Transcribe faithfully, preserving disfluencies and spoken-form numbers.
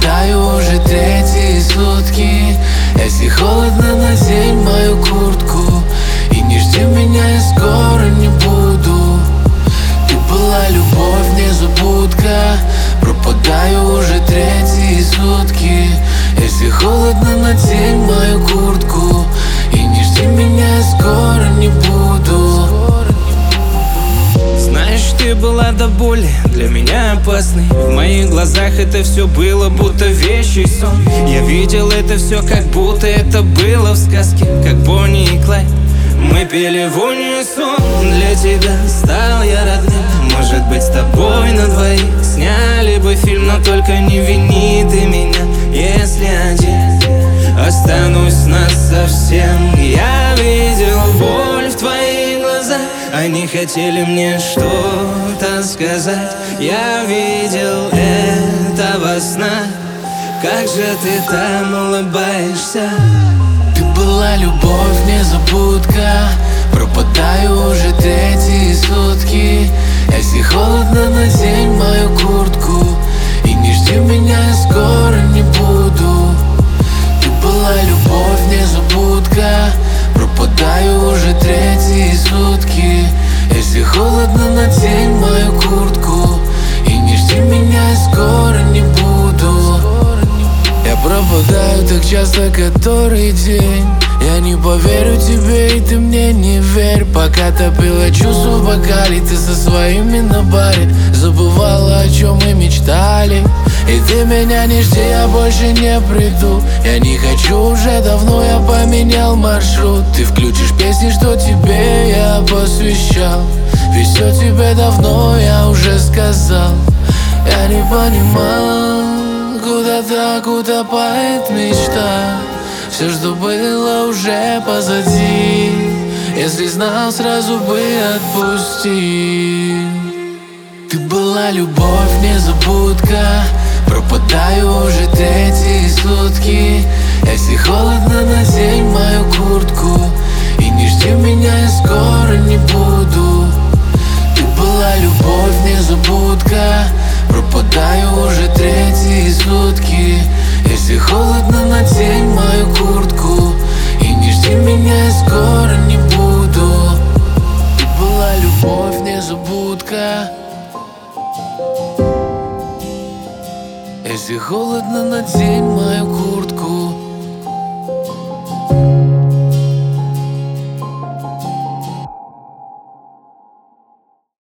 пропадаю уже третьи сутки. Если холодно, надень мою куртку и не жди меня, я скоро не буду. Ты была любовь, незабудка. Пропадаю уже третьи сутки. Если холодно, надень мою куртку и не жди меня, я скоро не буду. Знаешь, ты была до боли для меня опасной. В моих глазах это все было будто вещий сон. Я видел это все, как будто это было в сказке, как Бонни и Клайд. Мы пели в унисон. Для тебя стал я родным. Может быть, с тобой на двоих сняли бы фильм, но только не вини ты меня, если один останусь насовсем. Я видел боль в твоих глазах, они хотели мне что-то сказать. Я видел это во снах. Как же ты там улыбаешься? Ты была любовь, незабудка. Пропадаю уже третьи сутки. Если холодно, надень мою куртку и не жди меня, я скоро не буду. Ты была любовь, незабудка. Пропадаю уже третьи сутки. Если холодно, надень мою куртку и не жди меня, я скоро не буду. Я пропадаю так часто, который день. Я не поверю тебе, и ты мне не верь. Пока топила чувства в бокале, ты со своими на баре забывала, о чем мы мечтали. И ты меня не жди, я больше не приду. Я не хочу уже давно, я поменял маршрут. Ты включишь песни, что тебе я посвящал. Ведь все тебе давно я уже сказал. Я не понимал, куда так утопает мечта. Все, что было, уже позади. Если знал, сразу бы отпусти. Ты была любовь, незабудка. Пропадаю уже третьи сутки. Если холодно, надень мою куртку и не жди меня, я скоро не буду. Ты была любовь, незабудка. Пропадаю уже третьи сутки. Если холодно, надень мою куртку и не жди меня, я скоро не буду. Ты была любовь, незабудка. Если холодно, надень мою